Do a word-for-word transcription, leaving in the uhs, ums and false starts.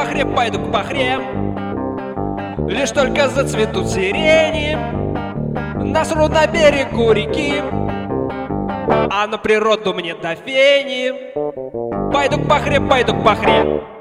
пахре, пойду к пахре. Лишь только зацветут сирени, насру на берегу реки, а на природу мне до фени. Пойду к пахре, пойду к пахре.